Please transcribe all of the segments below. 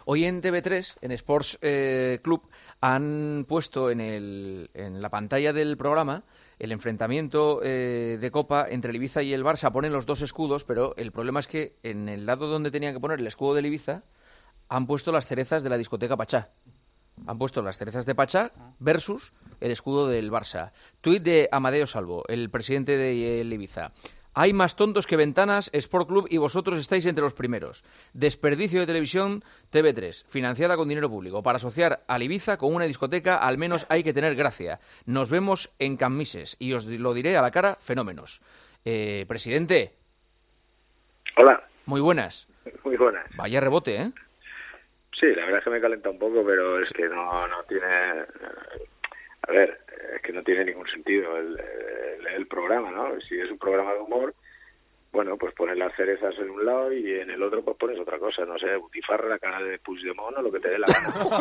Hoy en TV3, en Sports Club, han puesto en la pantalla del programa el enfrentamiento de Copa entre el Ibiza y el Barça. Ponen los dos escudos, pero el problema es que en el lado donde tenían que poner el escudo del Ibiza han puesto las cerezas de la discoteca Pachá. Han puesto las cerezas de Pachá versus el escudo del Barça. Tuit de Amadeo Salvo, el presidente del Ibiza. Hay más tontos que ventanas, Sport Club, y vosotros estáis entre los primeros. Desperdicio de televisión, TV3, financiada con dinero público. Para asociar al Ibiza con una discoteca, al menos hay que tener gracia. Nos vemos en Cammises, y os lo diré a la cara, fenómenos. Presidente. Hola. Muy buenas. Muy buenas. Vaya rebote, ¿eh? Sí, la verdad es que me calenta un poco, pero es que no tiene... A ver, es que no tiene ningún sentido el programa, ¿no? Si es un programa de humor, bueno, pues pones las cerezas en un lado y en el otro pues pones otra cosa, no sé, butifarra, la cara de Puigdemont o lo que te dé la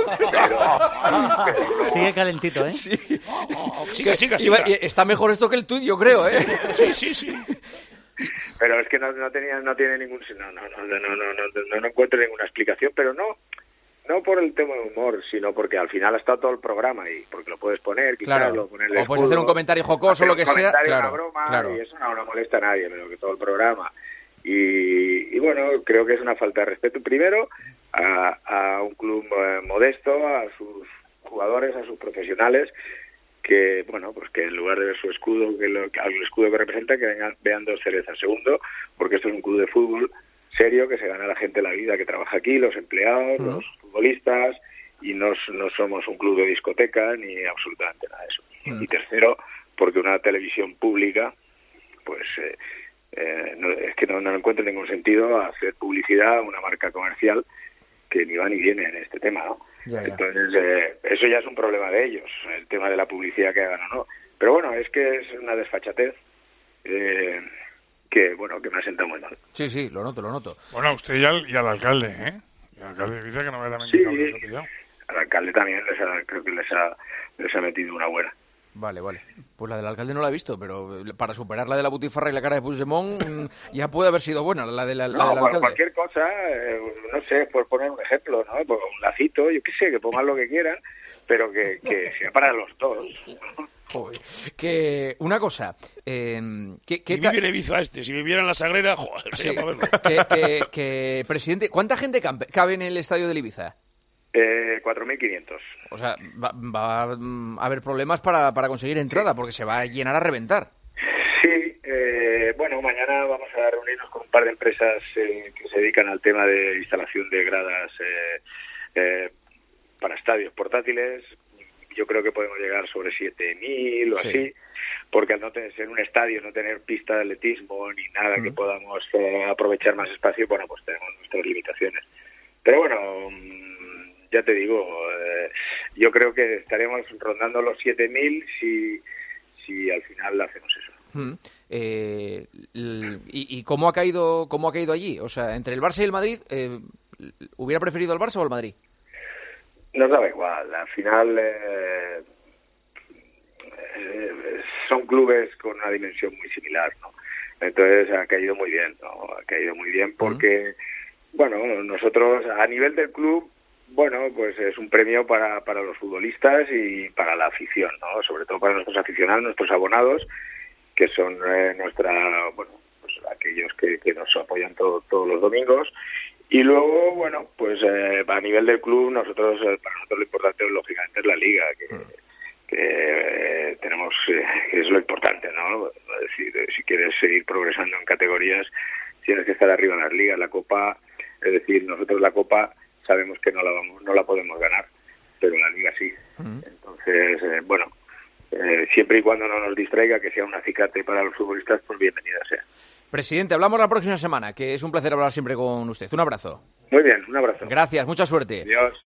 gana. Pero... Sigue calentito, ¿eh? Sí. Siga. Está mejor esto que el tuit, yo creo, ¿eh? Sí. Pero es que no tiene ningún... No encuentro ninguna explicación, pero no por el tema de humor, sino porque al final ha estado todo el programa y porque lo puedes poner, quitarlo, ponerle o puedes hacer un comentario jocoso o lo que sea, claro, una broma, y eso no molesta a nadie, pero que todo el programa. Y bueno, creo que es una falta de respeto, primero, a un club modesto, a sus jugadores, a sus profesionales, que bueno, pues que en lugar de ver su escudo, al escudo que representa, que vean dos cerezas. Segundo, porque esto es un club de fútbol serio, que se gana la gente la vida que trabaja aquí, los empleados, los futbolistas, y no somos un club de discoteca ni absolutamente nada de eso. Y tercero, porque una televisión pública, pues es que no encuentro ningún sentido hacer publicidad a una marca comercial que ni va ni viene en este tema, ¿no? Ya. Entonces, eso ya es un problema de ellos, el tema de la publicidad que hagan o no. Pero bueno, es que es una desfachatez que me ha sentado muy mal. Sí, lo noto. Bueno, a usted y al alcalde, ¿eh? Y al alcalde dice que no me da también. Sí, al alcalde también creo que les ha metido una buena. Vale. Pues la del alcalde no la he visto, pero para superar la de la butifarra y la cara de Puigdemont ya puede haber sido buena la del alcalde. Cualquier cosa, no sé, por poner un ejemplo, ¿no? Pues un lacito, yo qué sé, que pongan lo que quieran, pero que sea para los dos. Joder. Que una cosa, que vive en Ibiza si viviera en la Sagrera, joder, sería para verlo. Que presidente, ¿cuánta gente cabe en el estadio del Ibiza? 4.500. O sea, va a haber problemas para conseguir entrada, porque se va a llenar a reventar. Sí, bueno, mañana vamos a reunirnos con un par de empresas que se dedican al tema de instalación de gradas para estadios portátiles. Yo creo que podemos llegar sobre 7.000 o así, porque al no ser un estadio, no tener pista de atletismo ni nada que podamos aprovechar más espacio, bueno, pues tenemos nuestras limitaciones. Pero bueno, ya te digo, yo creo que estaremos rondando los 7.000 si al final hacemos eso. ¿Y cómo ha caído allí? O sea, entre el Barça y el Madrid, ¿hubiera preferido el Barça o el Madrid? Nos daba igual, al final son clubes con una dimensión muy similar, ¿no? Entonces ha caído muy bien, ¿no? Ha caído muy bien porque, bueno, nosotros a nivel del club, bueno, pues es un premio para los futbolistas y para la afición, ¿no? Sobre todo para nuestros aficionados, nuestros abonados, que son pues aquellos que nos apoyan todos los domingos. Y luego, bueno, pues a nivel del club, para nosotros lo importante lógicamente es la liga, que tenemos, que es lo importante, ¿no? Es decir, si quieres seguir progresando en categorías, tienes que estar arriba en las ligas. La Copa, es decir, nosotros la Copa sabemos que no la podemos ganar, pero la liga sí. Entonces, bueno, siempre y cuando no nos distraiga, que sea un acicate para los futbolistas, pues bienvenida sea. Presidente, hablamos la próxima semana, que es un placer hablar siempre con usted. Un abrazo. Muy bien, un abrazo. Gracias, mucha suerte. Adiós.